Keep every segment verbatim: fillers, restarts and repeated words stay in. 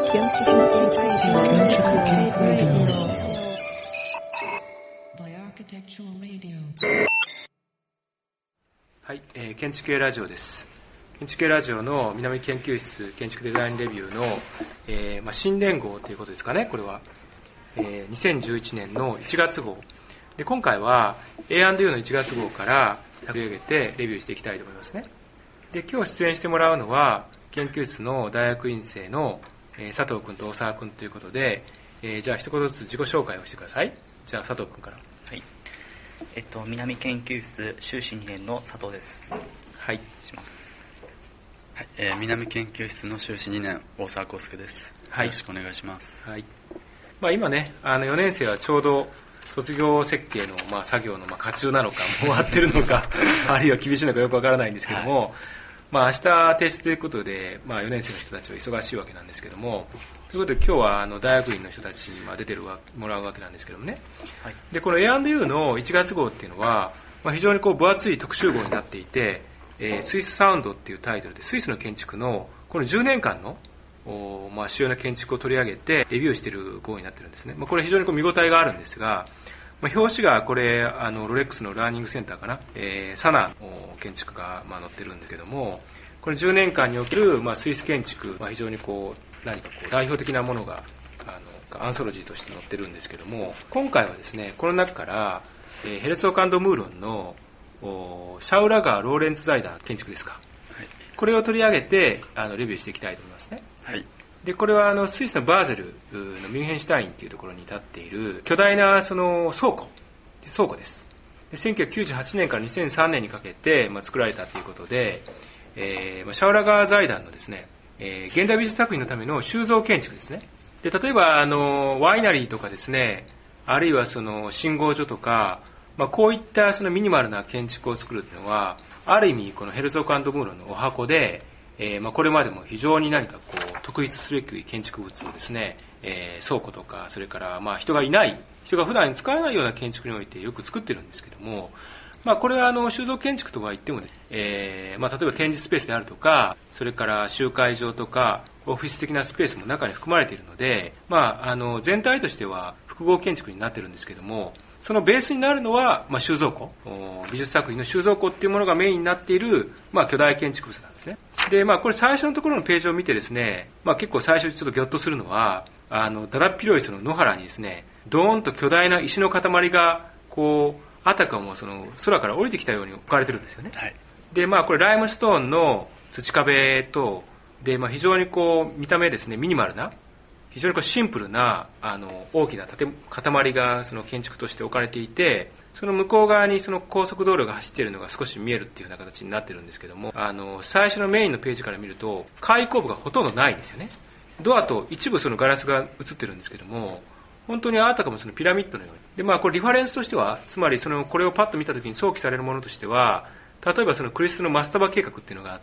はい、えー、建築系ラジオです。建築系ラジオの南研究室建築デザインレビューの、えーまあ、新年号ということですかね。これは、えー、にせんじゅういちねんのいちがつ号で、今回は エーアンドユー のいちがつ号から取り上げてレビューしていきたいと思いますね。で、今日出演してもらうのは研究室の大学院生の、えー、佐藤君と大沢君ということで、えー、じゃあ一言ずつ自己紹介をしてください。じゃあ佐藤君から。 はい、えっと、南研究室修士にねんの佐藤です。 はい、 します。 はい、えー、南研究室の修士にねん大沢康介です。 はい、 よろしくお願いします。 はい、まあ、今ね、あのよねん生はちょうど卒業設計の、まあ、作業の、まあ、渦中なのか終わってるのかあるいは厳しいのかよくわからないんですけども、はい、まあ、明日提出ということで、まあ、よねん生の人たちは忙しいわけなんですけども、ということで今日はあの大学院の人たちにまあ出てるわもらうわけなんですけどもね、はい、でこの エーアンドユー のいちがつ号っていうのは、まあ、非常にこう分厚い特集号になっていて、えー、スイスサウンドっていうタイトルでスイスの建築のこのじゅうねんかんのお、まあ、主要な建築を取り上げてレビューしている号になってるんですね。まあ、これ非常にこう見応えがあるんですが、まあ、表紙がこれあのロレックスのラーニングセンターかな、えー、サナの建築がまあ載ってるんですけども、これじゅうねんかんにおける、まあ、スイス建築、まあ、非常にこう何かこう代表的なものがあのアンソロジーとして載ってるんですけども、今回はですねこの中から、えー、ヘルツォーク&ムーロンのシャウラガー・ローレンツ財団建築ですか、はい、これを取り上げてあのレビューしていきたいと思いますね。 はい、 でこれはあのスイスのバーゼルのミュンヘンシュタインというところに立っている巨大なその倉庫倉庫です。でせんきゅうひゃくきゅうじゅうはちねんからにせんさんねんにかけて、まあ、作られたということで、えー、シャウラガー財団のですね、えー、現代美術作品のための収蔵建築ですね。で例えばあのワイナリーとかですね、あるいはその信号所とか、まあ、こういったそのミニマルな建築を作るというのはある意味このヘルツォーク&ムーロンのお箱で、えーまあ、これまでも非常に何かこう特筆すべき建築物をですね、えー、倉庫とかそれからまあ人がいない人が普段使えないような建築においてよく作ってるんですけども、まあ、これはあの収蔵建築とは言っても、ねえーまあ、例えば展示スペースであるとかそれから集会場とかオフィス的なスペースも中に含まれているので、まあ、あの全体としては複合建築になっているんですけども、そのベースになるのは、まあ、収蔵庫美術作品の収蔵庫っていうものがメインになっている、まあ、巨大建築物なんですね。で、まあ、これ最初のところのページを見てですね、まあ、結構最初ちょっとギョッとするのはあのだだっ広いその野原にですねドーンと巨大な石の塊がこうあたかもその空から降りてきたように置かれてるんですよね。はい、で、まあ、これライムストーンの土壁とで、まあ、非常にこう見た目ですねミニマルな非常にこうシンプルなあの大きな建塊がその建築として置かれていて、その向こう側にその高速道路が走っているのが少し見えるっていうような形になってるんですけども、あの最初のメインのページから見ると開口部がほとんどないんですよね。ドアと一部そのガラスが映ってるんですけども、本当にあたかもそのピラミッドのようにで、まあ、これリファレンスとしてはつまりそのこれをパッと見たときに想起されるものとしては、例えばそのクリストのマスタバ計画っていうのがあって、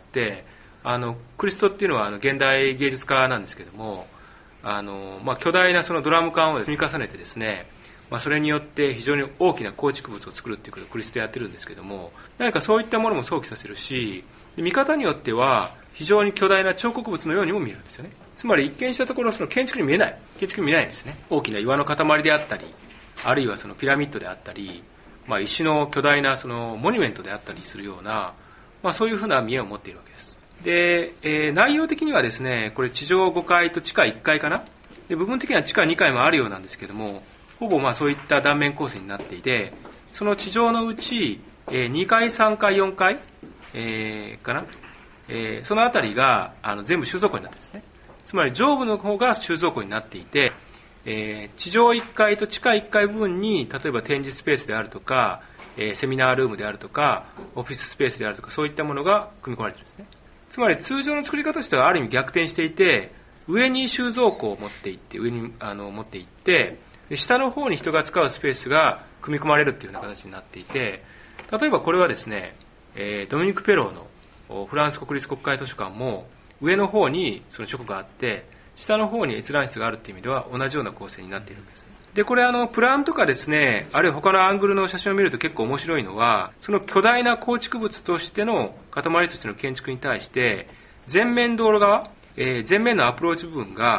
あのクリストっていうのはあの現代芸術家なんですけども、あの、まあ、巨大なそのドラム缶を積み重ねてですね、まあ、それによって非常に大きな構築物を作るっていうことをクリストやってるんですけども、何かそういったものも想起させるし、見方によっては非常に巨大な彫刻物のようにも見えるんですよね。つまり一見したところその建築に見えない建築に見えないんですね。大きな岩の塊であったり、あるいはそのピラミッドであったり、まあ、石の巨大なそのモニュメントであったりするような、まあ、そういうふうな見えを持っているわけです。で、えー、内容的にはですね、これ地上ごかいと地下いっかいかな。で、部分的には地下にかいもあるようなんですけども、ほぼまあそういった断面構成になっていて、その地上のうち、えー、にかい、さんかい、よんかい、えー、かな、えー、そのあたりがあの全部収蔵庫になっているんですね。つまり上部の方が収蔵庫になっていて、えー、地上いっかいと地下いっかい部分に例えば展示スペースであるとか、えー、セミナールームであるとかオフィススペースであるとかそういったものが組み込まれているんですね。つまり通常の作り方としてはある意味逆転していて、上に収蔵庫を持っていって上にあの持っていってで下の方に人が使うスペースが組み込まれるっていうような形になっていて、例えばこれはですね、えー、ドミニク・ペローのフランス国立国会図書館も上の方にその書庫があって下の方に閲覧室があるっていう意味では同じような構成になっているんですね。でこれあのプランとかですね、あるいは他のアングルの写真を見ると結構面白いのは、その巨大な構築物としての塊としての建築に対して前面道路側、えー、前面のアプローチ部分が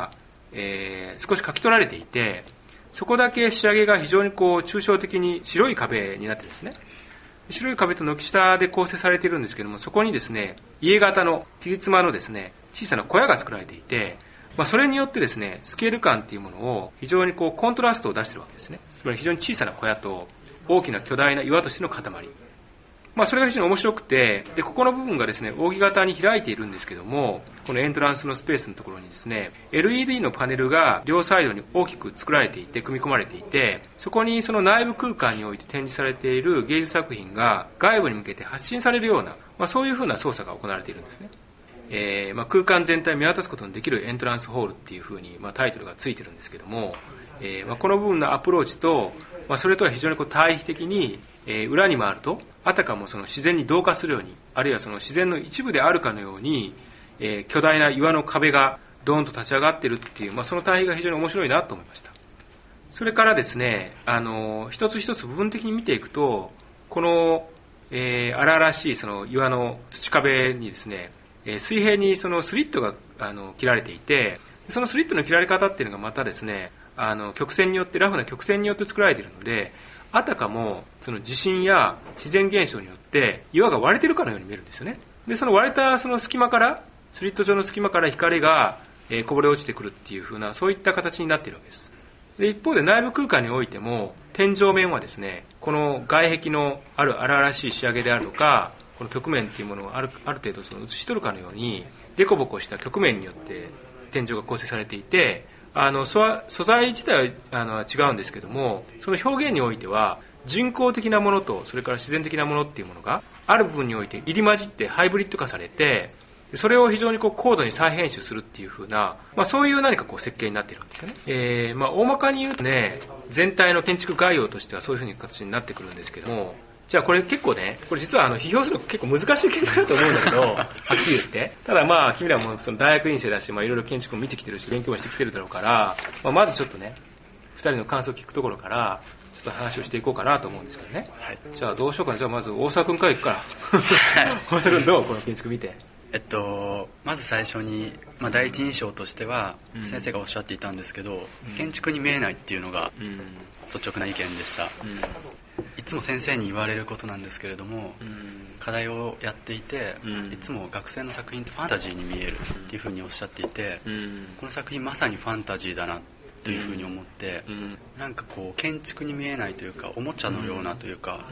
えー、少し書き取られていて、そこだけ仕上げが非常にこう抽象的に白い壁になってるんですね。白い壁と軒下で構成されているんですけども、そこにですね、家型の切妻のですね、小さな小屋が作られていて、まあ、それによってですね、スケール感っていうものを非常にこうコントラストを出しているわけですね。つまり非常に小さな小屋と大きな巨大な岩としての塊。まあ、それが非常に面白くて、で、ここの部分がですね、扇形に開いているんですけども、このエントランスのスペースのところにですね、エルイーディー のパネルが両サイドに大きく作られていて、組み込まれていて、そこにその内部空間において展示されている芸術作品が外部に向けて発信されるような、まあ、そういうふうな操作が行われているんですね。えーまあ、空間全体を見渡すことのできるエントランスホールっていうふうに、まあ、タイトルがついてるんですけども、えーまあ、この部分のアプローチと、まあ、それとは非常にこう対比的に、えー、裏に回ると、あたかもその自然に同化するように、あるいはその自然の一部であるかのように、えー、巨大な岩の壁がドーンと立ち上がっているっていう、まあ、その対比が非常に面白いなと思いました。それからですね、あの一つ一つ部分的に見ていくと、この、えー、荒々しいその岩の土壁にですね、えー、水平にそのスリットがあの切られていて、そのスリットの切られ方っていうのがまたですね、あの曲線によってラフな曲線によって作られているので、あたかもその地震や自然現象によって岩が割れているかのように見えるんですよね。で、その割れたその隙間から、スリット状の隙間から光が、えー、こぼれ落ちてくるっていう風な、そういった形になっているわけです。で、一方で内部空間においても、天井面はですね、この外壁のある荒々しい仕上げであるとか、この曲面っていうものをある、ある程度その写し取るかのように、デコボコした曲面によって天井が構成されていて、あの素材自体はあの違うんですけども、その表現においては人工的なものとそれから自然的なものっていうものがある部分において入り混じってハイブリッド化されて、それを非常にこう高度に再編集するっていう風な、まあ、そういう何かこう設計になっているんですよね。えーまあ、大まかに言うとね、全体の建築概要としてはそういう風に形になってくるんですけども、じゃあこれ結構ね、これ実はあの批評するの結構難しい建築だと思うんだけど、はっきり言って。ただまあ君らもその大学院生だし、まあいろいろ建築も見てきてるし、勉強もしてきてるだろうから、まあ、まずちょっとね、二人の感想を聞くところから、ちょっと話をしていこうかなと思うんですけどね。はい、じゃあどうしようかな。じゃあまず大沢君から行くから。大沢君どうこの建築見て。 えっと、まず最初に、まあ、第一印象としては、うん、先生がおっしゃっていたんですけど、うん、建築に見えないっていうのが率直な意見でした。うんいつも先生に言われることなんですけれども、うん、課題をやっていて、うん、いつも学生の作品ってファンタジーに見えるっていうふうにおっしゃっていて、うん、この作品まさにファンタジーだなというふうに思って、うん、なんかこう建築に見えないというかおもちゃのようなというか、うん、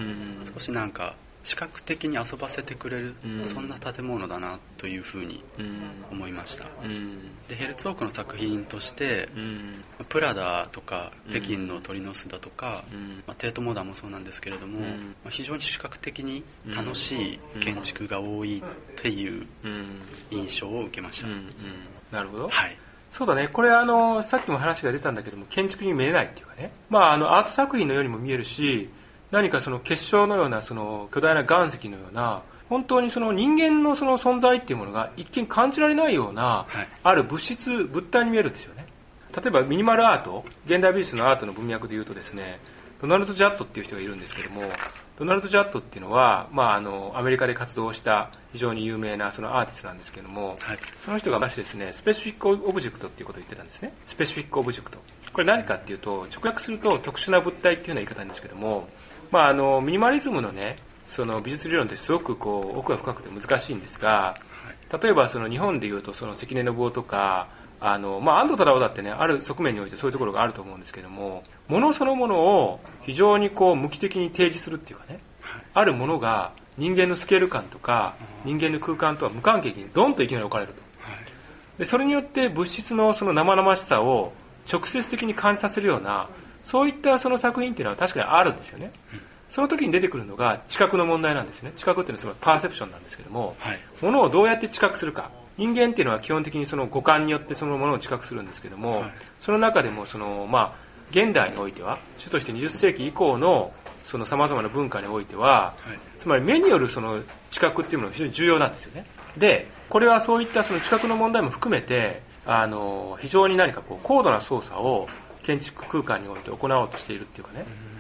少しなんか視覚的に遊ばせてくれる、うん、そんな建物だなというふうに思いました、うん、でヘルツォークの作品として、うん、プラダとか北京の鳥の巣だとか、うんまあ、テートモダンもそうなんですけれども、うんまあ、非常に視覚的に楽しい建築が多いっていう印象を受けました、うんうんうん、 なるほど、 はいそうだね。これあのさっきも話が出たんだけども、建築に見えないっていうかね、まああのアート作品のようにも見えるし、何かその結晶のようなその巨大な岩石のような、本当にその人間のその存在っていうものが一見感じられないような、はい、ある物質物体に見えるんですよね。例えばミニマルアート、現代美術のアートの文脈で言うとですね、ドナルド・ジャットっていう人がいるんですけども、ドナルド・ジャットっていうのは、まあ、あのアメリカで活動した非常に有名なそのアーティストなんですけども、はい、その人が昔ですね、スペシフィック・オブジェクトっていうことを言ってたんですね。スペシフィック・オブジェクト、これ何かっていうと、直訳すると特殊な物体っていうような言い方なんですけども、まあ、あのミニマリズムのね、その美術理論ってすごくこう奥が深くて難しいんですが、例えばその日本でいうとその関根信夫とか、あのまあ、安藤忠雄だってね、ある側面においてそういうところがあると思うんですけども、物そのものを非常にこう無機的に提示するっていうかね、あるものが人間のスケール感とか人間の空間とは無関係にドンといきなり置かれると。でそれによって物質のその生々しさを直接的に感じさせるような、そういったその作品っていうのは確かにあるんですよね。その時に出てくるのが知覚の問題なんですね。知覚っていうのはつまりパーセプションなんですけども、はい、物をどうやって知覚するか。人間っていうのは基本的にその五感によってそのものを知覚するんですけども、はい、その中でもその、まあ、現代においては主としてにじゅっせいき以降のその様々な文化においては、はい、つまり目によるその知覚っていうものが非常に重要なんですよね。で、これはそういったその知覚の問題も含めて、あの非常に何かこう高度な操作を建築空間において行おうとしているっていうかね、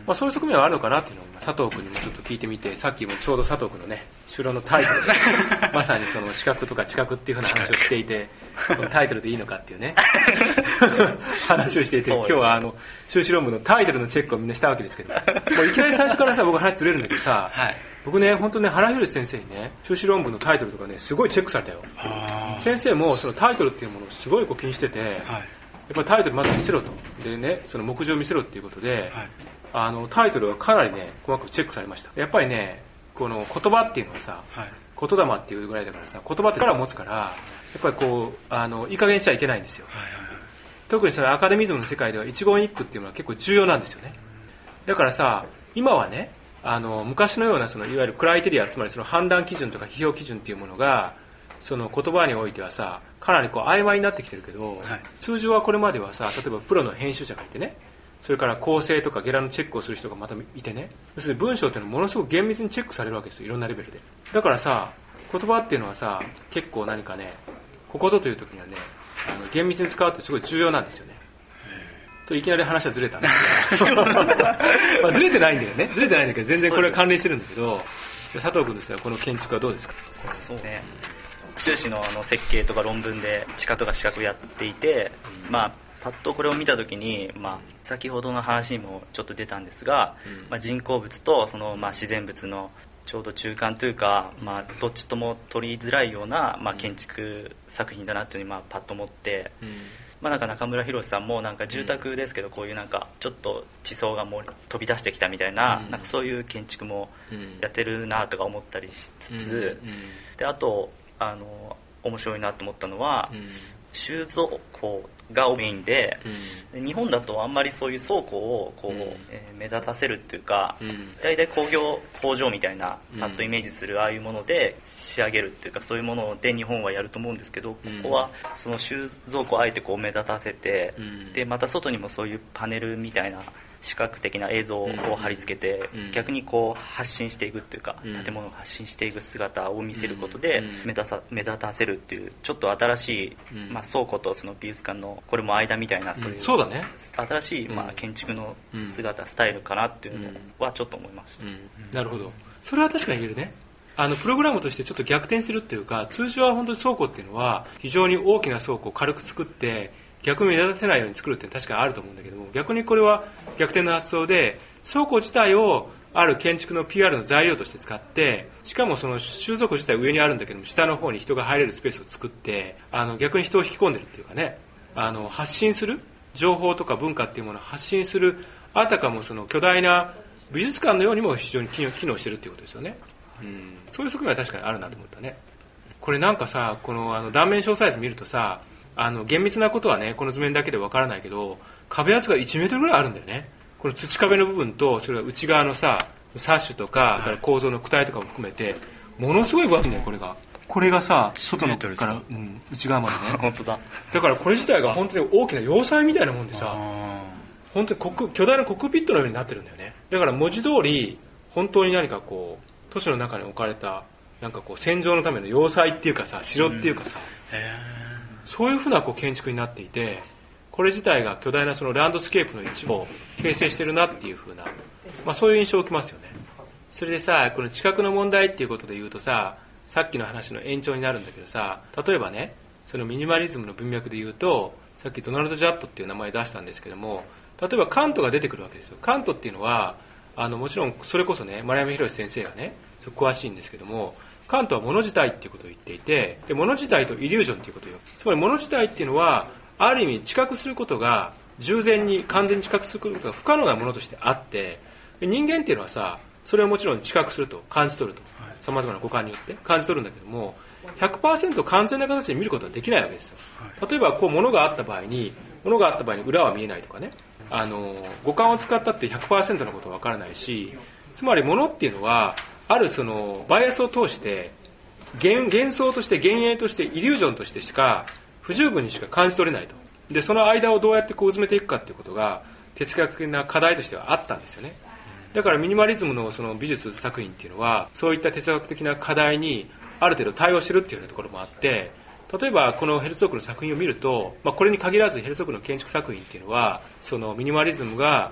まあ、そういう側面はあるのかなっていうのを佐藤君にもちょっと聞いてみて、さっきもちょうど佐藤君のね修論のタイトルでまさにその視覚とか知覚っていうふうな話をしていて、このタイトルでいいのかっていうね話をしていて、今日はあの修士論文のタイトルのチェックをみんなしたわけですけど、もういきなり最初からさ僕話ずれるんだけどさ、はい、僕ね本当ね原宏先生にね修士論文のタイトルとかねすごいチェックされたよ。先生もそのタイトルっていうものをすごいこう気にしてて、はい、やっぱりタイトルまず見せろと、でねその目次を見せろっていうことで、はい、あのタイトルはかなりね細かくチェックされました。やっぱりねこの言葉っていうのはさ、はい、言霊っていうぐらいだからさ、言葉って力を持つからやっぱりこうあのいい加減しちゃいけないんですよ、はいはいはい、特にそのアカデミズムの世界では一言一句っていうのは結構重要なんですよね。だからさ今はねあの昔のようなそのいわゆるクライテリア、つまりその判断基準とか批評基準っていうものがその言葉においてはさかなりこう曖昧になってきてるけど、はい、通常はこれまではさ例えばプロの編集者がいてね、それから構成とかゲラのチェックをする人がまたいてね、要するに文章っていうのはものすごく厳密にチェックされるわけですよ、いろんなレベルで。だからさ言葉っていうのはさ結構何かねここぞという時にはねあの厳密に使うってすごい重要なんですよね。といきなり話はずれたんですけどまあずれてないんだよね、ずれてないんだけど全然これは関連してるんだけど、佐藤君としてはこの建築はどうですか？ そうね、修士のあの設計とか論文で知覚とか視覚をやっていて、うん、まあパッとこれを見たときに、まあ、先ほどの話にもちょっと出たんですが、うんまあ、人工物とその、まあ、自然物のちょうど中間というか、まあ、どっちとも取りづらいような、まあ、建築作品だなというふうに、まあ、パッと思って、うんまあ、なんか中村博さんもなんか住宅ですけどこういうなんかちょっと地層がもう飛び出してきたみたいな、うん、なんかそういう建築もやってるなとか思ったりしつつ、うんうん、であとあの面白いなと思ったのは、うん、収蔵庫がメインで、うん、日本だとあんまりそういう倉庫をこう、うんえー、目立たせるっていうか、うん、大体工業工場みたいなパッとイメージするああいうもので仕上げるっていうか、そういうもので日本はやると思うんですけど、うん、ここはその収蔵庫をあえてこう目立たせて、うん、でまた外にもそういうパネルみたいな視覚的な映像を貼り付けて、うん、逆にこう発信していくっていうか、うん、建物を発信していく姿を見せることで目立た、目立たせるっていうちょっと新しい、うんまあ、倉庫とその美術館のこれも間みたいなそういう、 うん、そうだね、 新しい、まあ、建築の姿、うん、スタイルかなっていうのはちょっと思いました、うんうん、 なるほど、それは確かに言えるね。あのプログラムとしてちょっと逆転するっていうか、通常は本当に倉庫っていうのは非常に大きな倉庫を軽く作って逆に目立たせないように作るって確かにあると思うんだけども、逆にこれは逆転の発想で倉庫自体をある建築の ピーアール の材料として使って、しかもその収蔵庫自体上にあるんだけども下の方に人が入れるスペースを作って、あの逆に人を引き込んでるっていうかね、あの発信する情報とか文化っていうものを発信する、あたかもその巨大な美術館のようにも非常に機能してるっていうことですよね、うん、そういう側面は確かにあるなと思ったね。これなんかさ、このあの断面詳細図見るとさ、あの厳密なことはねこの図面だけでわからないけど、壁圧がいちメートルぐらいあるんだよね。この土壁の部分とそれから内側のさサッシュとか、はい、構造の躯体とかも含めてものすごい分厚いんだよ。これがこれがさ外のから、うん、内側までね本当だ。 だからこれ自体が本当に大きな要塞みたいなもんでさ、本当にコック巨大なコックピットのようになってるんだよね。だから文字通り本当に何かこう都市の中に置かれたなんかこう戦場のための要塞っていうかさ、城っていうかさ、うん、へー、そういうふうなこう建築になっていて、これ自体が巨大なそのランドスケープの一部を形成してるなっていうふうな、まあ、そういう印象を受けますよね。それでさ、この知覚の問題っていうことで言うとさ、さっきの話の延長になるんだけどさ、例えばねそのミニマリズムの文脈で言うと、さっきドナルド・ジャットっていう名前出したんですけども、例えばカントが出てくるわけですよ。カントっていうのはあのもちろんそれこそね丸山宏先生がね詳しいんですけども、カントは物自体っていうことを言っていて、で物自体とイリュージョンっていうことよ。つまり物自体っていうのはある意味知覚することが従前に完全に知覚することが不可能なものとしてあって、人間っていうのはさそれをもちろん知覚すると感じ取ると、さまざまな五感によって感じ取るんだけども ひゃくパーセント 完全な形で見ることはできないわけですよ。例えばこう物があった場合に物があった場合に裏は見えないとかね、あの五感を使ったって ひゃくパーセント のことは分からないし、つまり物っていうのはあるそのバイアスを通して幻想として幻影としてイリュージョンとしてしか不十分にしか感じ取れないと。でその間をどうやってこう埋めていくかっていうことが哲学的な課題としてはあったんですよね。だからミニマリズムのその美術作品っていうのはそういった哲学的な課題にある程度対応してるっていうようなところもあって、例えばこのヘルツォークの作品を見ると、まあ、これに限らずヘルツォークの建築作品っていうのはそのミニマリズムが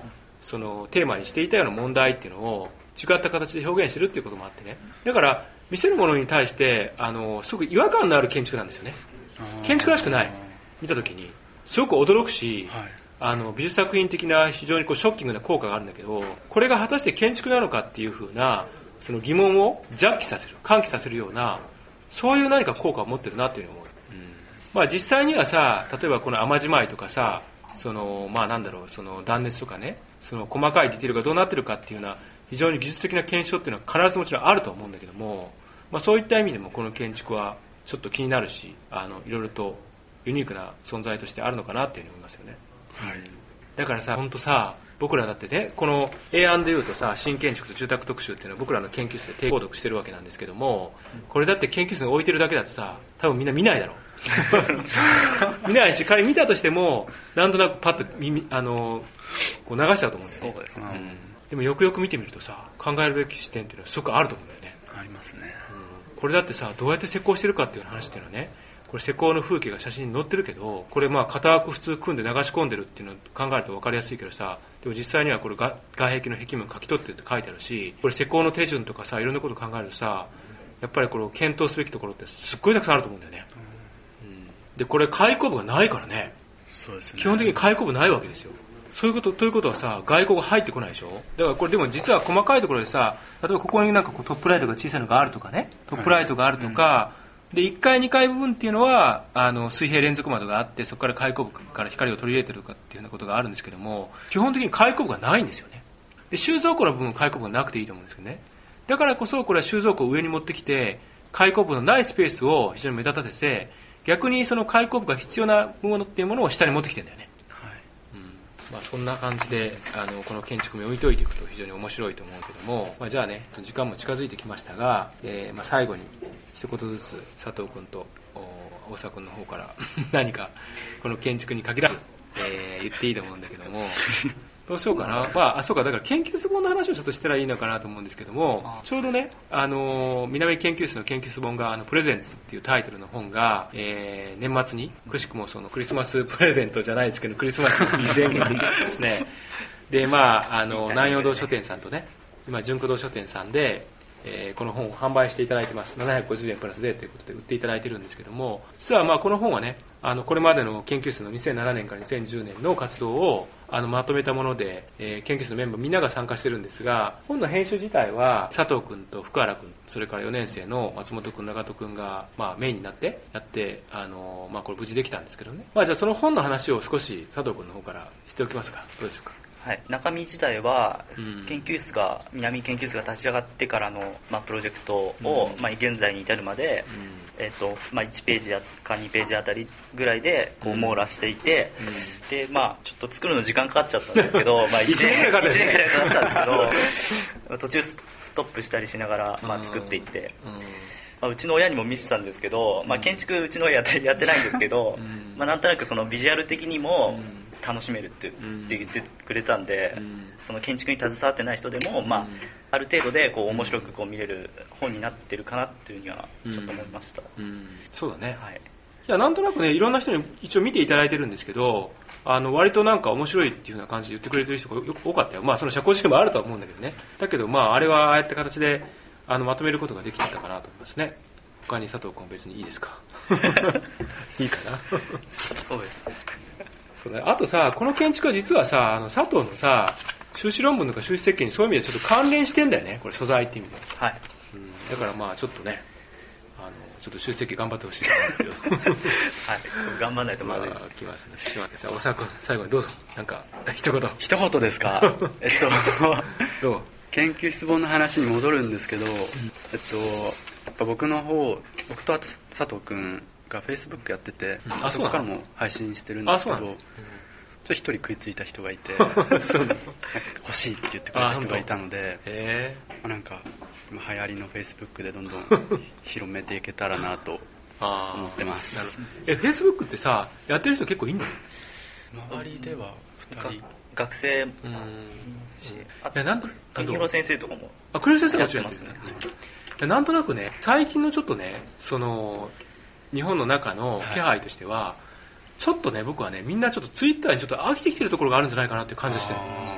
そのテーマにしていたような問題っていうのを違った形で表現してるっていうこともあってね、だから見せるものに対してあのすごく違和感のある建築なんですよね。建築らしくない、見た時にすごく驚くし、はい、あの美術作品的な非常にこうショッキングな効果があるんだけど、これが果たして建築なのかっていう風なその疑問を弱気させる、喚起させるような、そういう何か効果を持ってるなっていうふうに思う、うん、まあ実際にはさ、例えばこの雨じまいとかさ、そのまあなんだろう、その断熱とかね、その細かいディテールがどうなってるかっていうような非常に技術的な検証っていうのは必ずもちろんあると思うんだけども、まあそういった意味でもこの建築はちょっと気になるし、あのいろいろとユニークな存在としてあるのかなっていうふうに思いますよね、はい、だからさ、本当さ、僕らだってね、この エーアンドユー とさ、新建築と住宅特集っていうのは僕らの研究室で定購読してるわけなんですけども、これだって研究室に置いてるだけだとさ、多分みんな見ないだろう見ないし、仮に見たとしてもなんとなくパッと耳あのこう流しちゃうと思うんだよね。そうですね、うん、でもよくよく見てみるとさ、考えるべき視点っていうのはすごくあると思うんだよね。 ありますね、 うん、これだってさ、どうやって施工してるかっていう話っていうのはね、これ施工の風景が写真に載ってるけど、これまあ型枠普通組んで流し込んでるっていうのを考えると分かりやすいけどさ、でも実際にはこれが外壁の壁面書き取ってるって書いてあるし、これ施工の手順とかさ、いろんなことを考えるとさ、やっぱりこれを検討すべきところってすっごいたくさんあると思うんだよね、うん、でこれ開口部がないからね。 そうですね、 基本的に開口部ないわけですよ。そういうことということはさ、外光が入ってこないでしょ。だからこれでも実は細かいところでさ、例えばここになんかこうトップライトが小さいのがあるとかね、トップライトがあるとか、はい、でいっかいにかい部分っていうのはあの水平連続窓があって、そこから開口部から光を取り入れてるかっていうようなことがあるんですけども、基本的に開口部がないんですよね。で収蔵庫の部分は開口部がなくていいと思うんですけどね。だからこそこれは収蔵庫を上に持ってきて、開口部のないスペースを非常に目立たせて、逆にその開口部が必要なものっていうものを下に持ってきてるんだよね。まあ、そんな感じであのこの建築に置いといていくと非常に面白いと思うけども、まあ、じゃあね、時間も近づいてきましたが、えーまあ、最後に一言ずつ佐藤君と大沢君の方から何かこの建築に限らず、えー、言っていいと思うんだけどもどうしようかな。まあ、あそうか、だから研究室本の話をちょっとしたらいいのかなと思うんですけども、ちょうどね、あの南研究室の研究室本があのプレゼンツっていうタイトルの本が、えー、年末にくしくもそのクリスマスプレゼントじゃないですけど、クリスマスの前後にですねで、まあ、あの南陽堂書店さんとね、今純駆堂書店さんで、えー、この本を販売していただいてます。ななひゃくごじゅうえんプラス税ということで売っていただいてるんですけども、実はまあこの本はね、あのこれまでの研究室のにせんななねんからにせんじゅうねんの活動をあのまとめたもので、えー、研究室のメンバーみんなが参加してるんですが、本の編集自体は佐藤君と福原君、それからよねん生の松本君、長門君が、まあ、メインになってやって、あのまあ、これ無事できたんですけどね。まあ、じゃあその本の話を少し佐藤君の方からしておきますか。どうでしょうか。 はい、中身自体は研究室が、うん、南研究室が立ち上がってからの、まあ、プロジェクトを、うんまあ、現在に至るまで、うんえーとまあ、いちページかにページあたりぐらいでこう網羅していて、うん、でまあ、ちょっと作るの時間かかっちゃったんですけどまあいちねんぐらいかかったんですけど途中ストップしたりしながら、まあ、作っていって、うんうんまあ、うちの親にも見せたんですけど、まあ、建築うちの親やって、やってないんですけど、うんまあ、なんとなくそのビジュアル的にも楽しめるって言ってくれたんで、うん、その建築に携わってない人でも、まあ、ある程度でこう面白くこう見れる本になってるかなっていうふうにはちょっと思いました、 うんうん、そうだね、 はい、 いやなんとなくね、いろんな人に一応見ていただいてるんですけど、あの割となんか面白いっていうような感じで言ってくれてる人がよく多かったよ。まあその社交辞令もあるとは思うんだけどね。だけどまああれはああやって形であのまとめることができてたかなと思いますね。他に佐藤君別にいいですかいいかなそうですね。 そうだ。あとさ、この建築は実はさ、あの佐藤のさ修士論文とか修士設計にそういう意味でちょっと関連してんだよね、これ素材っていう意味で。 はい、 うん、だからまあちょっとね、あのちょっと修士設計頑張ってほしいなと思うんだけどはい、 頑張らないとまずいです。 まあ、来ますね。じゃあ大沢君最後にどうぞ、なんか一言。 一言ですかえっとどう研究室本の話に戻るんですけど、うん、えっとやっぱ僕の方僕と佐藤君がフェイスブックやってて、うん、あそこからも配信してるんですけど、ちょっと一人食いついた人がいてそうなんか欲しいって言ってくれた人がいたので、へー、なんか今流行りのフェイスブックでどんどん広めていけたらなと思ってます。 なるほど。え、フェイスブックってさ、やってる人結構いんの？ 周りではふたり、 学生もいますし、あと国広先生とかも。 あ、国広先生もやってるね。なんとなくね、最近のちょっとね、その日本の中の気配としては、はい、ちょっとね、僕はね、みんなちょっとツイッターにちょっと飽きてきてるところがあるんじゃないかなっていう感じがしてる。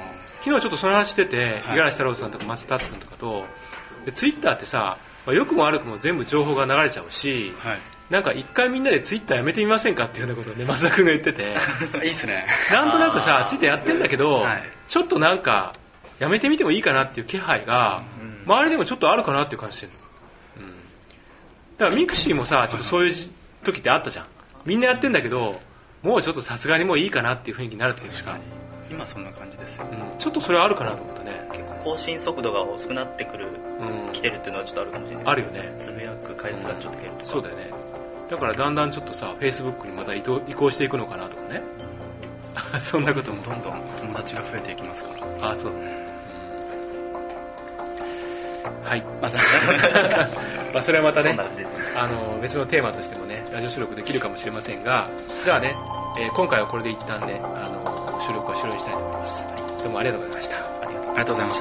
昨日ちょっとその話してて、五十嵐太郎さんとか松田達君とかと、でツイッターってさ、まあ、良くも悪くも全部情報が流れちゃうし、はい、なんか一回みんなでツイッターやめてみませんかっていうようなことをね松田君が言ってていいっすね。 なんとなくさツイッターやってんだけど、はい、ちょっとなんかやめてみてもいいかなっていう気配が、うん、周りでもちょっとあるかなっていう感じしてるの、うん、だからミクシーもさちょっとそういう時ってあったじゃん。みんなやってんだけどもうちょっとさすがにもういいかなっていう雰囲気になるっていうかさ、 今そんな感じですよ、 うん、ちょっとそれはあるかなと思ったね。 結構更新速度が遅くなってくる、うん、来てるっていうのはちょっとあるかもしれない。 あるよね。 つぶやく回数がちょっと減るとか、 うん、そうだよね。だからだんだんちょっとさ Facebook にまた移行していくのかなとかねそんなこともどんどん友達が増えていきますから。 ああそうだね、うん、はいまあそれはまたねあの別のテーマとしてもねラジオ収録できるかもしれませんが、じゃあね、えー、今回はこれで一旦ねあの収録は終了したいと思います。どうもありがとうございました。 ありがとうございました。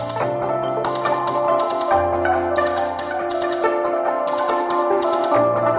you